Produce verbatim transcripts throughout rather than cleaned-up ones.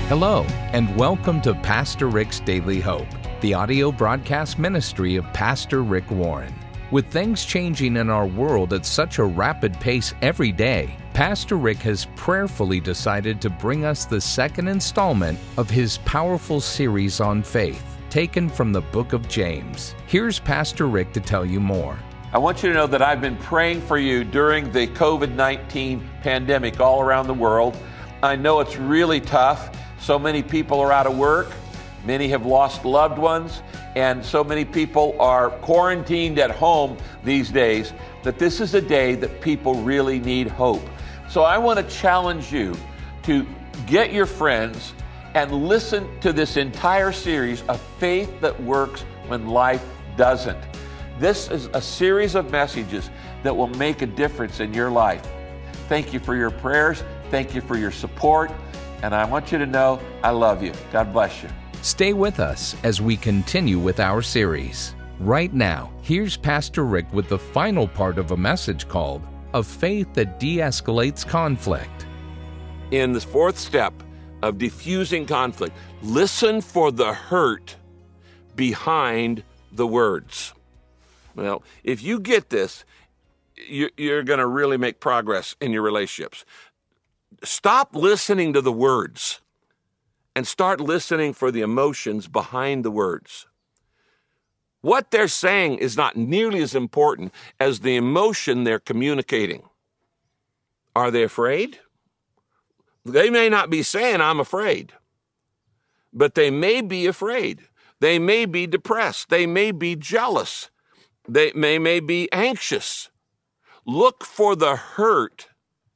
Hello, and welcome to Pastor Rick's Daily Hope, the audio broadcast ministry of Pastor Rick Warren. With things changing in our world at such a rapid pace every day, Pastor Rick has prayerfully decided to bring us the second installment of his powerful series on faith, taken from the book of James. Here's Pastor Rick to tell you more. I want you to know that I've been praying for you during the covid nineteen pandemic all around the world. I know it's really tough. So many people are out of work. Many have lost loved ones. And so many people are quarantined at home these days that this is a day that people really need hope. So I want to challenge you to get your friends and listen to this entire series of Faith That Works When Life Doesn't. This is a series of messages that will make a difference in your life. Thank you for your prayers. Thank you for your support. And I want you to know I love you. God bless you. Stay with us as we continue with our series. Right now, here's Pastor Rick with the final part of a message called A Faith That De-Escalates Conflict. In the fourth step of diffusing conflict, listen for the hurt behind the words. Well, if you get this, you're going to really make progress in your relationships. Stop listening to the words and start listening for the emotions behind the words. What they're saying is not nearly as important as the emotion they're communicating. Are they afraid? They may not be saying, I'm afraid, but they may be afraid. They may be depressed. They may be jealous. They may, may be anxious. Look for the hurt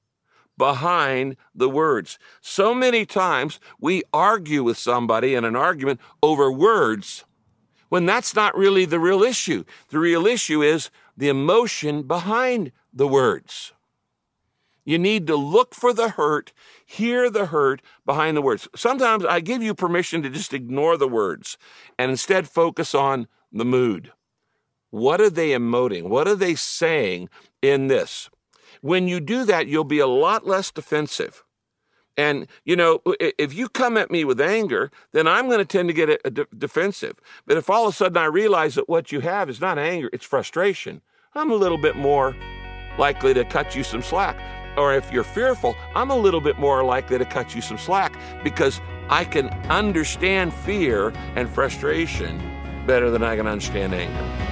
behind the words. So many times we argue with somebody in an argument over words when that's not really the real issue. The real issue is the emotion behind the words. You need to look for the hurt, hear the hurt behind the words. Sometimes I give you permission to just ignore the words and instead focus on the mood. What are they emoting? What are they saying in this? When you do that, you'll be a lot less defensive. And, you know, if you come at me with anger, then I'm going to tend to get a, a de- defensive. But if all of a sudden I realize that what you have is not anger, it's frustration, I'm a little bit more likely to cut you some slack. Or if you're fearful, I'm a little bit more likely to cut you some slack because I can understand fear and frustration better than I can understand anger.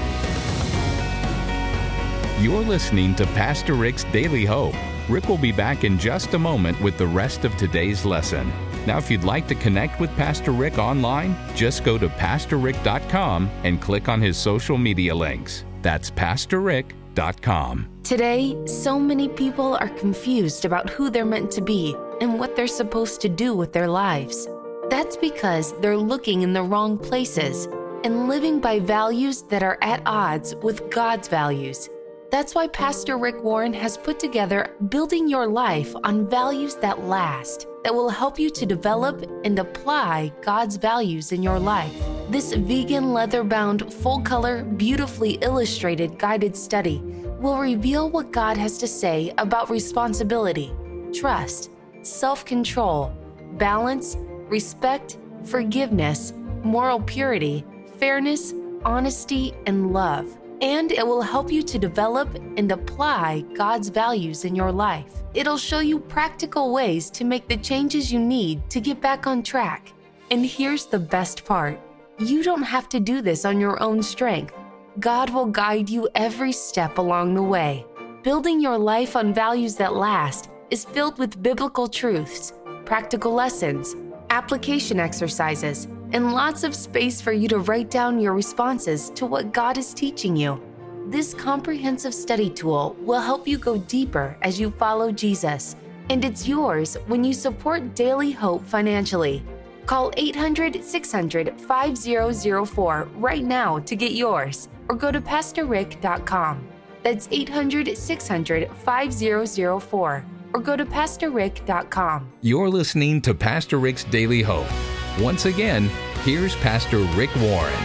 You're listening to Pastor Rick's Daily Hope. Rick will be back in just a moment with the rest of today's lesson. Now, if you'd like to connect with Pastor Rick online, just go to pastor rick dot com and click on his social media links. That's pastor rick dot com. Today, so many people are confused about who they're meant to be and what they're supposed to do with their lives. That's because they're looking in the wrong places and living by values that are at odds with God's values. That's why Pastor Rick Warren has put together Building Your Life on Values That Last, that will help you to develop and apply God's values in your life. This vegan, leather-bound, full-color, beautifully illustrated guided study will reveal what God has to say about responsibility, trust, self-control, balance, respect, forgiveness, moral purity, fairness, honesty, and love. And it will help you to develop and apply God's values in your life. It'll show you practical ways to make the changes you need to get back on track. And here's the best part. You don't have to do this on your own strength. God will guide you every step along the way. Building Your Life on Values That Last is filled with biblical truths, practical lessons, application exercises, and lots of space for you to write down your responses to what God is teaching you. This comprehensive study tool will help you go deeper as you follow Jesus, and it's yours when you support Daily Hope financially. Call eight hundred, six hundred, five zero zero four right now to get yours, or go to pastor rick dot com. That's eight hundred, six hundred, five zero zero four, or go to pastor rick dot com. You're listening to Pastor Rick's Daily Hope. Once again, here's Pastor Rick Warren.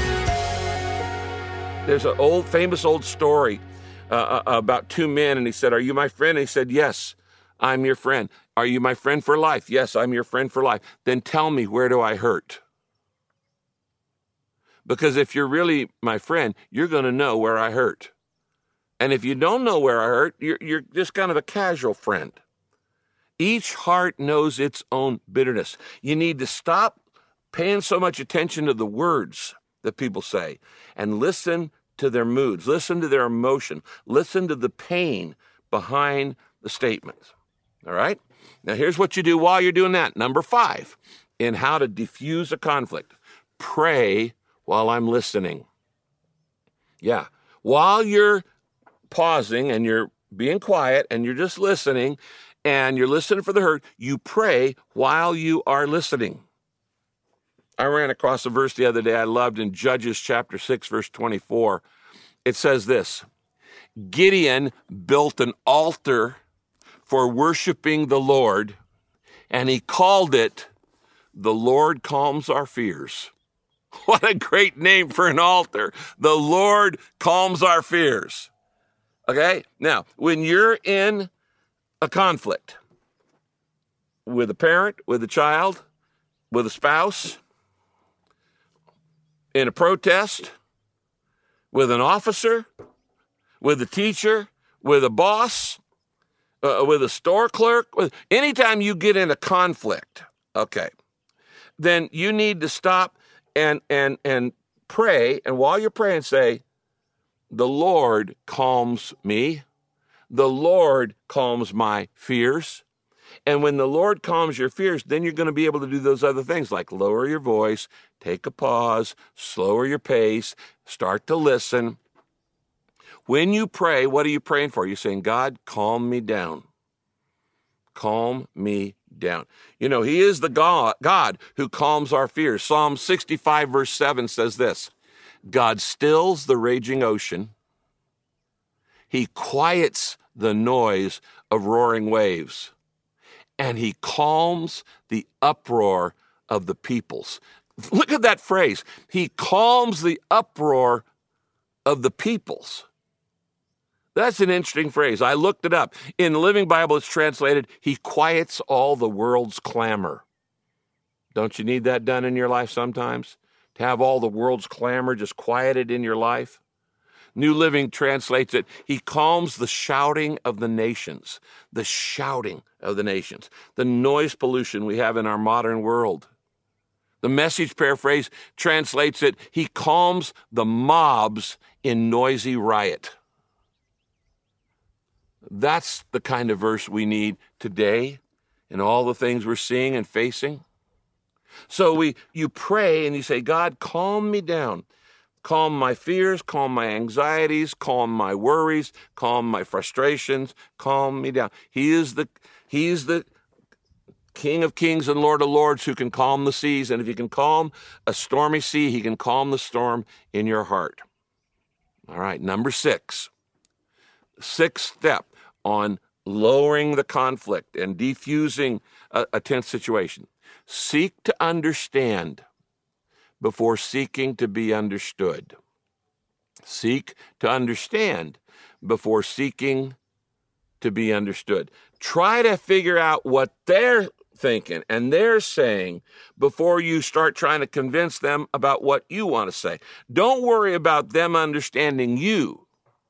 There's an old, famous old story uh, about two men, and he said, "Are you my friend?" And he said, "Yes, I'm your friend." Are you my friend for life? Yes, I'm your friend for life. Then tell me, where do I hurt? Because if you're really my friend, you're going to know where I hurt. And if you don't know where I hurt, you're, you're just kind of a casual friend. Each heart knows its own bitterness. You need to stop paying so much attention to the words that people say and listen to their moods, listen to their emotion, listen to the pain behind the statements. All right? Now, here's what you do while you're doing that. Number five, in how to diffuse a conflict. Pray while I'm listening. Yeah. While you're pausing and you're being quiet and you're just listening and you're listening for the hurt, you pray while you are listening. I ran across a verse the other day I loved in Judges chapter six, verse twenty-four. It says this, Gideon built an altar for worshiping the Lord, and he called it, The Lord Calms Our Fears. What a great name for an altar. The Lord calms our fears. Okay? Now, when you're in a conflict with a parent, with a child, with a spouse, in a protest, with an officer, with a teacher, with a boss, uh, with a store clerk, with, anytime you get in a conflict, okay, then you need to stop and and and pray, and while you're praying, say, the Lord calms me. The Lord calms my fears. And when the Lord calms your fears, then you're going to be able to do those other things like lower your voice, take a pause, slower your pace, start to listen. When you pray, what are you praying for? You're saying, God, calm me down. Calm me down. You know, he is the God, God who calms our fears. Psalm sixty-five, verse seven says this, God stills the raging ocean. He quiets the noise of roaring waves. And he calms the uproar of the peoples. Look at that phrase. He calms the uproar of the peoples. That's an interesting phrase. I looked it up. In the Living Bible, it's translated, he quiets all the world's clamor. Don't you need that done in your life sometimes? To have all the world's clamor just quieted in your life? New Living translates it, he calms the shouting of the nations, the shouting of the nations, the noise pollution we have in our modern world. The Message paraphrase translates it, he calms the mobs in noisy riot. That's the kind of verse we need today in all the things we're seeing and facing. So we, you pray and you say, God, calm me down. Calm my fears, calm my anxieties, calm my worries, calm my frustrations, calm me down. He is the, he is the King of kings and Lord of lords who can calm the seas. And if he can calm a stormy sea, he can calm the storm in your heart. All right, number six. Sixth step on lowering the conflict and defusing a, a tense situation. Seek to understand before seeking to be understood. Seek to understand before seeking to be understood. Try to figure out what they're thinking and they're saying before you start trying to convince them about what you want to say. Don't worry about them understanding you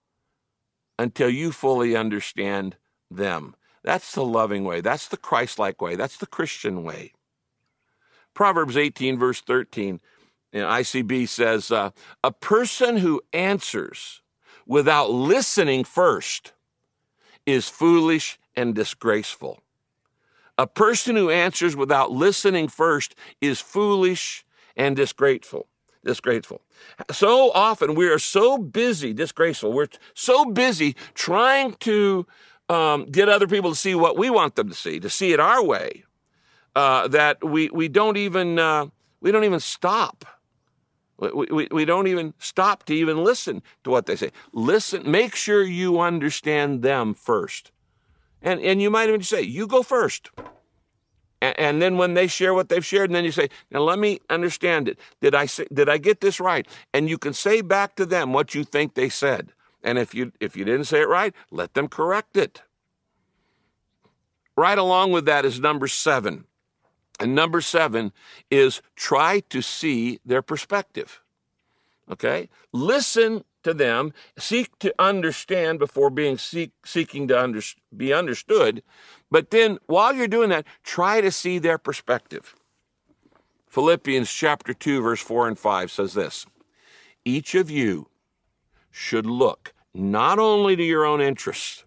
until you fully understand them. That's the loving way. That's the Christ-like way. That's the Christian way. Proverbs eighteen, verse thirteen, in I C B says, uh, a person who answers without listening first is foolish and disgraceful. A person who answers without listening first is foolish and disgraceful. Disgraceful. So often we are so busy, disgraceful, we're so busy trying to um, get other people to see what we want them to see, to see it our way, uh, that we we don't even uh, we don't even stop. We, we, we don't even stop to even listen to what they say. Listen, make sure you understand them first. And, and you might even say, you go first. And, and then when they share what they've shared, and then you say, now let me understand it. Did I say, did I get this right? And you can say back to them what you think they said. And if you if you didn't say it right, let them correct it. right along with that is number seven. And number seven is try to see their perspective. Okay? Listen to them, seek to understand before being seek, seeking to under, be understood. But then while you're doing that, try to see their perspective. Philippians chapter two, verse four and five says this, each of you should look not only to your own interests,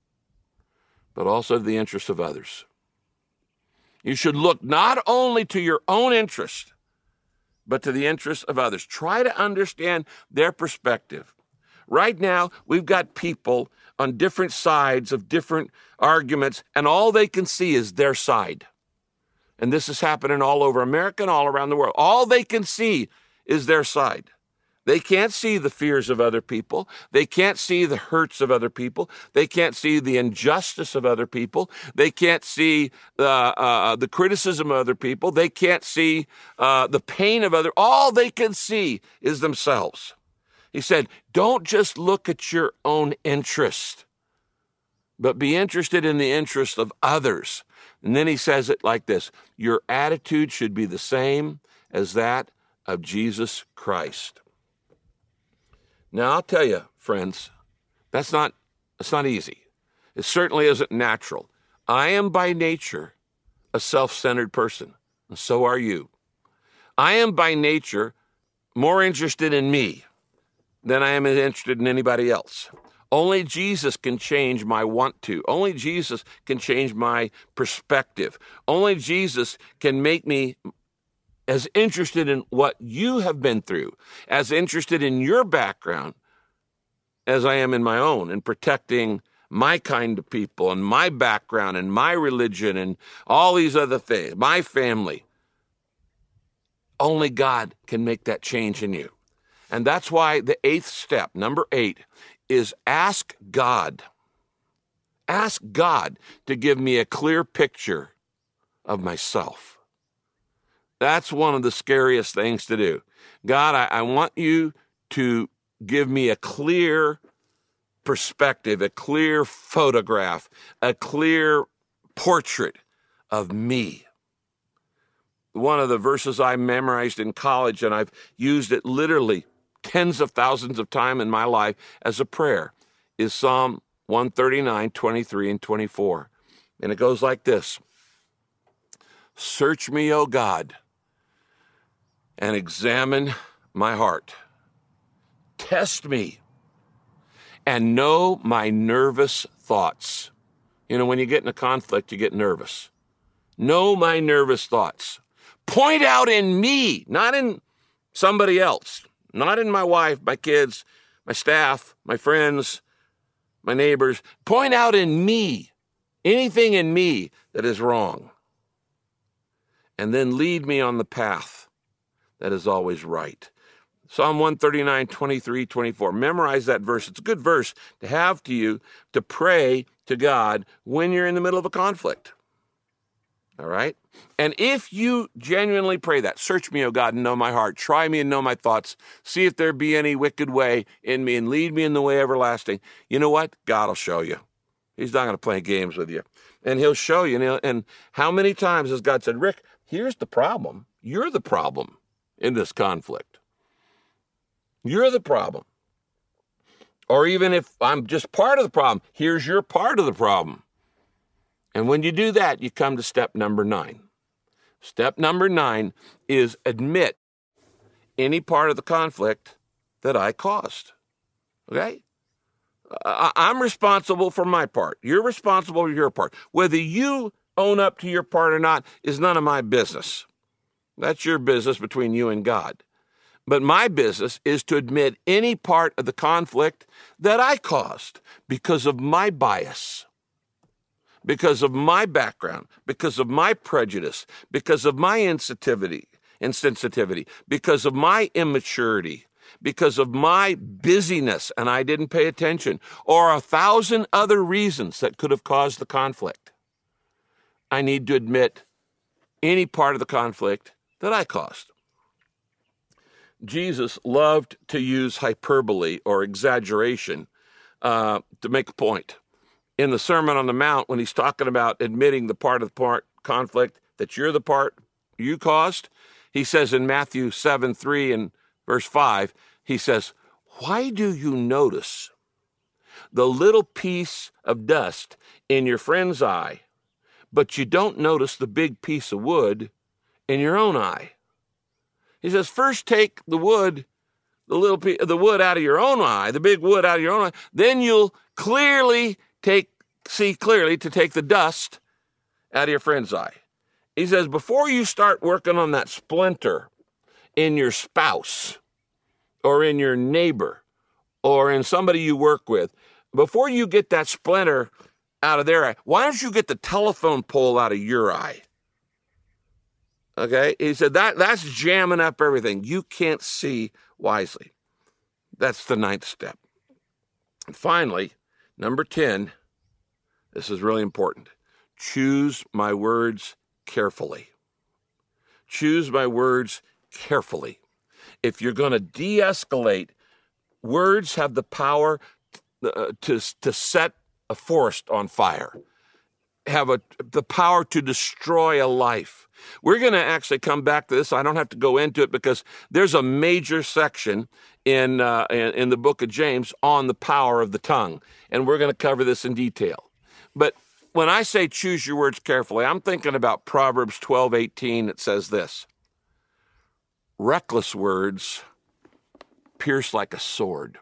but also to the interests of others. You should look not only to your own interest, but to the interests of others. Try to understand their perspective. Right now, we've got people on different sides of different arguments, and all they can see is their side. And this is happening all over America and all around the world. All they can see is their side. They can't see the fears of other people. They can't see the hurts of other people. They can't see the injustice of other people. They can't see uh, uh, the criticism of other people. They can't see uh, the pain of other. All they can see is themselves. He said, don't just look at your own interest, but be interested in the interest of others. And then he says it like this, your attitude should be the same as that of Jesus Christ. Now, I'll tell you, friends, that's not, that's not easy. It certainly isn't natural. I am by nature a self-centered person, and so are you. I am by nature more interested in me than I am interested in anybody else. Only Jesus can change my want to. Only Jesus can change my perspective. Only Jesus can make me as interested in what you have been through, as interested in your background as I am in my own, in protecting my kind of people and my background and my religion and all these other things, my family. Only God can make that change in you. And that's why the eighth step, number eight, is ask God. Ask God to give me a clear picture of myself. That's one of the scariest things to do. God, I, I want you to give me a clear perspective, a clear photograph, a clear portrait of me. One of the verses I memorized in college, and I've used it literally tens of thousands of times in my life as a prayer, is Psalm one thirty-nine, twenty-three and twenty-four. And it goes like this. Search me, O God, and examine my heart. Test me and know my nervous thoughts. You know, when you get in a conflict, you get nervous. Know my nervous thoughts. Point out in me, not in somebody else, not in my wife, my kids, my staff, my friends, my neighbors. Point out in me anything in me that is wrong. And then lead me on the path that is always right. Psalm one thirty-nine, twenty-three, twenty-four. Memorize that verse. It's a good verse to have to you to pray to God when you're in the middle of a conflict. All right? And if you genuinely pray that, search me, O God, and know my heart. Try me and know my thoughts. See if there be any wicked way in me and lead me in the way everlasting. You know what? God will show you. He's not going to play games with you. And he'll show you. And, he'll, and how many times has God said, Rick, here's the problem. You're the problem in this conflict. You're the problem. Or even if I'm just part of the problem, here's your part of the problem. And when you do that, you come to step number nine. Step number nine is admit any part of the conflict that I caused. Okay? I'm responsible for my part. You're responsible for your part. Whether you own up to your part or not is none of my business. That's your business between you and God. But my business is to admit any part of the conflict that I caused because of my bias, because of my background, because of my prejudice, because of my insensitivity, insensitivity, because of my immaturity, because of my busyness and I didn't pay attention, or a thousand other reasons that could have caused the conflict. I need to admit any part of the conflict that I caused. Jesus loved to use hyperbole or exaggeration uh, to make a point. in the Sermon on the Mount when he's talking about admitting the part of the part conflict that you're the part you caused. He says in Matthew seven three and verse five, he says, why do you notice the little piece of dust in your friend's eye, but you don't notice the big piece of wood in your own eye? He says, first take the wood, the little piece, the wood out of your own eye, the big wood out of your own eye, then you'll clearly take, see clearly to take the dust out of your friend's eye. He says, before you start working on that splinter in your spouse or in your neighbor or in somebody you work with, before you get that splinter out of their eye, why don't you get the telephone pole out of your eye? Okay, he said that that's jamming up everything. You can't see wisely. That's the ninth step. And finally, number ten, this is really important. Choose my words carefully. Choose my words carefully. If you're going to de-escalate, words have the power uh, to, to set a forest on fire, have a, the power to destroy a life. We're going to actually come back to this. I don't have to go into it because there's a major section in, uh, in, in the book of James on the power of the tongue, and we're going to cover this in detail. But when I say choose your words carefully, I'm thinking about Proverbs twelve eighteen. It says this, reckless words pierce like a sword,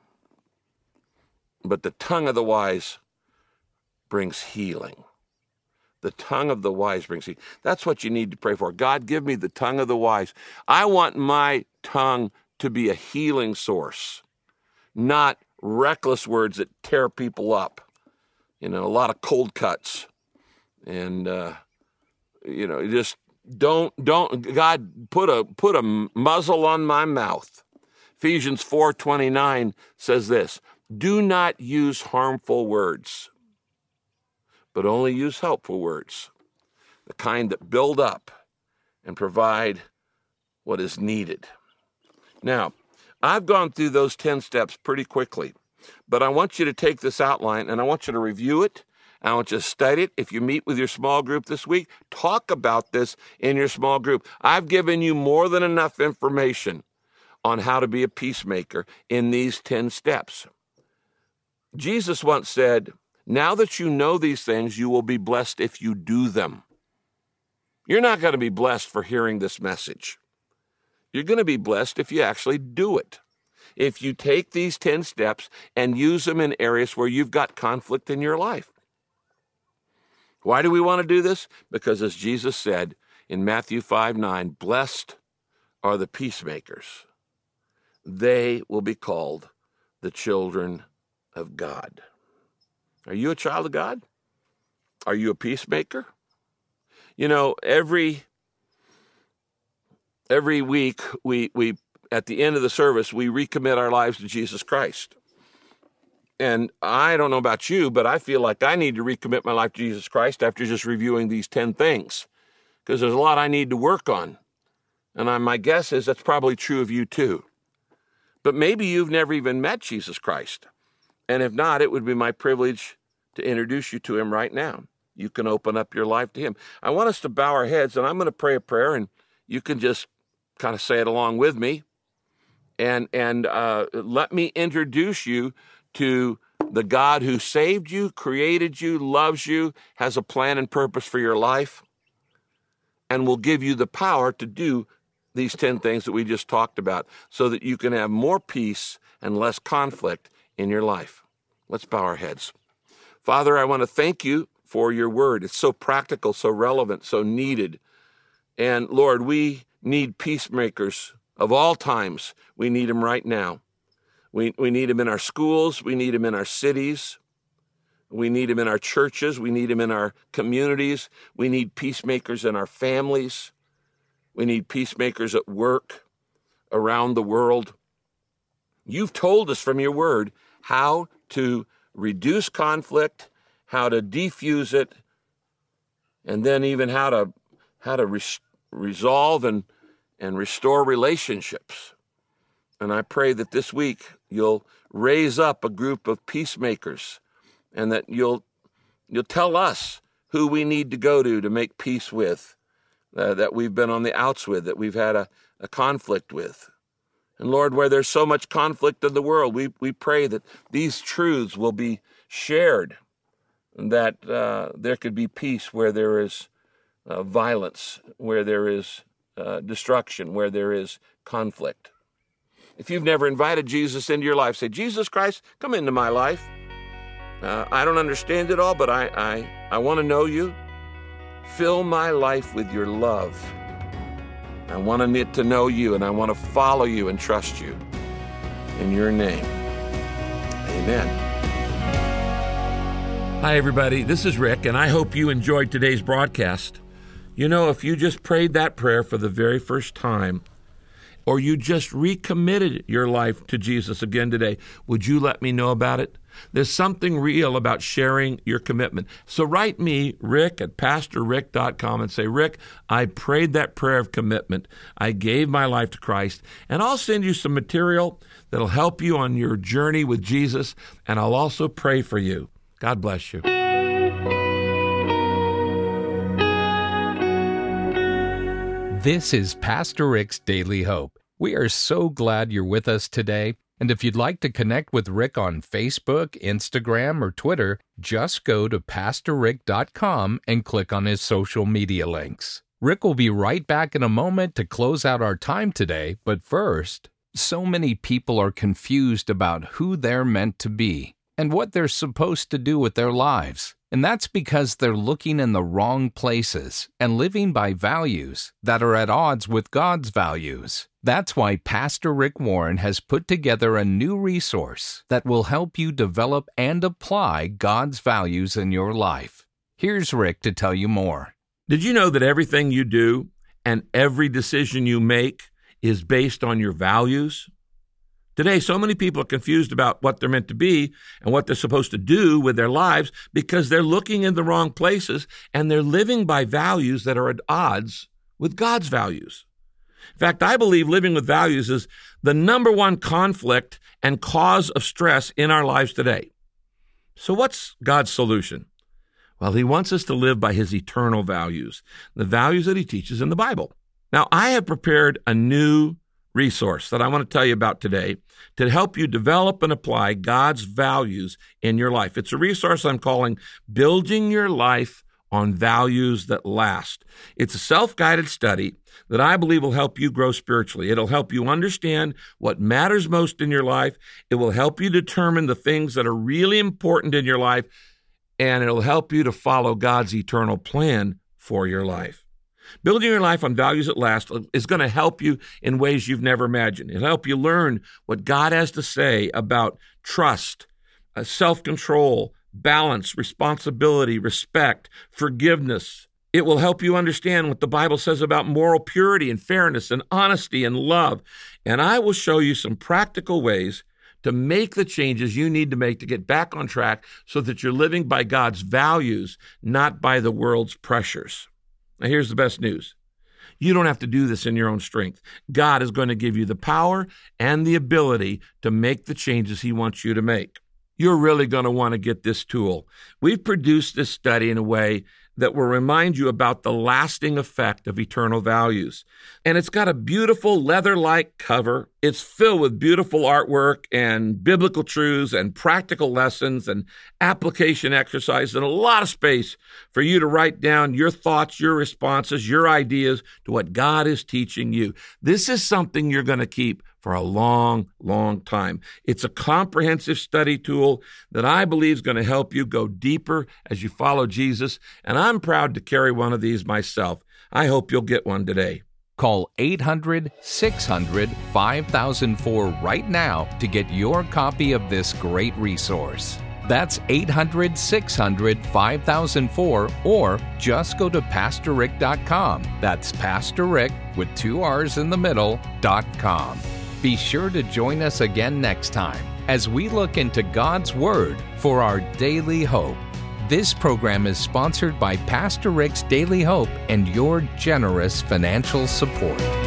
but the tongue of the wise brings healing. The tongue of the wise brings healing. That's what you need to pray for. God, give me the tongue of the wise. I want my tongue to be a healing source, not reckless words that tear people up. You know, a lot of cold cuts. And, uh, you know, just don't, don't, God, put a, put a muzzle on my mouth. Ephesians four twenty-nine says this, do not use harmful words, but only use helpful words, the kind that build up and provide what is needed. Now, I've gone through those ten steps pretty quickly, but I want you to take this outline and I want you to review it. I want you to study it. If you meet with your small group this week, talk about this in your small group. I've given you more than enough information on how to be a peacemaker in these ten steps. Jesus once said, now that you know these things, you will be blessed if you do them. You're not going to be blessed for hearing this message. You're going to be blessed if you actually do it. If you take these ten steps and use them in areas where you've got conflict in your life. Why do we want to do this? Because as Jesus said in Matthew five nine, blessed are the peacemakers. They will be called the children of God. Are you a child of God? Are you a peacemaker? You know, every every week we we at the end of the service we recommit our lives to Jesus Christ. And I don't know about you, but I feel like I need to recommit my life to Jesus Christ after just reviewing these ten things, because there's a lot I need to work on. And I, my guess is that's probably true of you too. But maybe you've never even met Jesus Christ. And if not, it would be my privilege to introduce you to him right now. You can open up your life to him. I want us to bow our heads, and I'm going to pray a prayer, and you can just kind of say it along with me. And, and uh, let me introduce you to the God who saved you, created you, loves you, has a plan and purpose for your life, and will give you the power to do these ten things that we just talked about so that you can have more peace and less conflict in your life. Let's bow our heads. Father, I want to thank you for your word. It's so practical, so relevant, so needed. And Lord, we need peacemakers of all times. We need them right now. We, we need them in our schools. We need them in our cities. We need them in our churches. We need them in our communities. We need peacemakers in our families. We need peacemakers at work, around the world. You've told us from your word how to reduce conflict, how to defuse it, and then even how to how to res- resolve and, and restore relationships. And I pray that this week you'll raise up a group of peacemakers and that you'll you'll tell us who we need to go to to make peace with, uh, that we've been on the outs with, that we've had a, a conflict with. And Lord, where there's so much conflict in the world, we, we pray that these truths will be shared, and that uh, there could be peace where there is uh, violence, where there is uh, destruction, where there is conflict. If you've never invited Jesus into your life, say, Jesus Christ, come into my life. Uh, I don't understand it all, but I, I, I want to know you. Fill my life with your love. I want to get to know you, and I want to follow you and trust you. In your name, amen. Hi, everybody. This is Rick, and I hope you enjoyed today's broadcast. You know, if you just prayed that prayer for the very first time, or you just recommitted your life to Jesus again today, would you let me know about it? There's something real about sharing your commitment. So write me, Rick, at pastor rick dot com, and say, Rick, I prayed that prayer of commitment. I gave my life to Christ, and I'll send you some material that'll help you on your journey with Jesus, and I'll also pray for you. God bless you. This is Pastor Rick's Daily Hope. We are so glad you're with us today. And if you'd like to connect with Rick on Facebook, Instagram, or Twitter, just go to pastor rick dot com and click on his social media links. Rick will be right back in a moment to close out our time today, but first, so many people are confused about who they're meant to be and what they're supposed to do with their lives. And that's because they're looking in the wrong places and living by values that are at odds with God's values. That's why Pastor Rick Warren has put together a new resource that will help you develop and apply God's values in your life. Here's Rick to tell you more. Did you know that everything you do and every decision you make is based on your values? Today, so many people are confused about what they're meant to be and what they're supposed to do with their lives because they're looking in the wrong places and they're living by values that are at odds with God's values. In fact, I believe living with values is the number one conflict and cause of stress in our lives today. So what's God's solution? Well, he wants us to live by his eternal values, the values that he teaches in the Bible. Now, I have prepared a new resource that I want to tell you about today to help you develop and apply God's values in your life. It's a resource I'm calling Building Your Life on Values That Last. It's a self-guided study that I believe will help you grow spiritually. It'll help you understand what matters most in your life. It will help you determine the things that are really important in your life, and it'll help you to follow God's eternal plan for your life. Building your life on values that last is going to help you in ways you've never imagined. It'll help you learn what God has to say about trust, uh, self-control, balance, responsibility, respect, forgiveness. It will help you understand what the Bible says about moral purity and fairness and honesty and love. And I will show you some practical ways to make the changes you need to make to get back on track so that you're living by God's values, not by the world's pressures. Now, here's the best news. You don't have to do this in your own strength. God is going to give you the power and the ability to make the changes he wants you to make. You're really going to want to get this tool. We've produced this study in a way that will remind you about the lasting effect of eternal values. And it's got a beautiful leather-like cover. It's filled with beautiful artwork and biblical truths and practical lessons and application exercises and a lot of space for you to write down your thoughts, your responses, your ideas to what God is teaching you. This is something you're going to keep for a long, long time. It's a comprehensive study tool that I believe is going to help you go deeper as you follow Jesus, and I'm proud to carry one of these myself. I hope you'll get one today. Call eight hundred, six hundred, five thousand four right now to get your copy of this great resource. That's eight hundred, six hundred, five thousand four, or just go to pastor rick dot com. That's Pastor Rick with two R's in the middle, dot com. Be sure to join us again next time as we look into God's Word for our daily hope. This program is sponsored by Pastor Rick's Daily Hope and your generous financial support.